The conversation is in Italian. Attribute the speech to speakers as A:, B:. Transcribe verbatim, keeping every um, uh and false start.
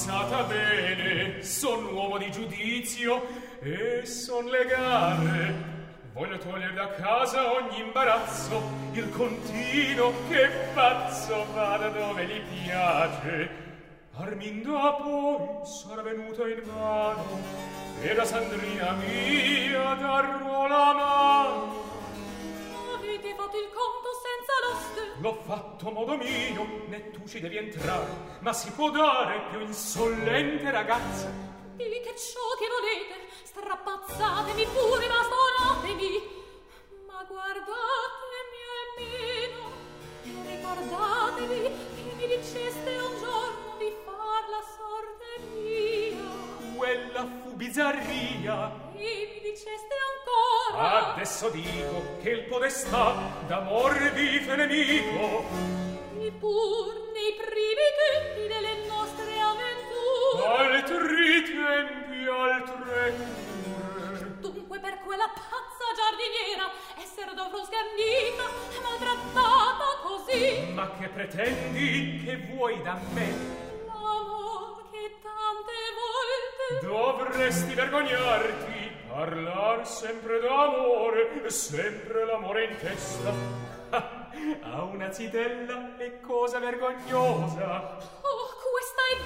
A: pensata bene, son uomo di giudizio e son legale. Voglio togliere da casa ogni imbarazzo, il contino che pazzo vada dove gli piace. Arminda poi sarà venuta in vano, e da Sandrina mia darò la mano.
B: Avete fatto il conto senza l'oste?
A: L'ho fatto a modo mio, né tu ci devi entrare, ma si può dare più insolente ragazza.
B: Dite ciò che volete, strappazzatemi pure, ma stonatemi. Ma guardatemi almeno, ricordatevi che mi diceste un giorno di far la sorte mia.
A: Quella fu bizzarria.
B: E mi diceste ancora.
A: Adesso dico che il podestà d'amor vive nemico.
B: E pur nei primi tempi delle nostre avventure.
A: Altri tempi, altre cure.
B: Dunque per quella pazza giardiniera essere dovrò scandita e maltrattata così.
A: Ma che pretendi, che vuoi da me?
B: L'amor che tante volte
A: dovresti vergognarti, parlar sempre d'amore, sempre l'amore in testa. A una zitella è cosa vergognosa.
B: Oh, questa è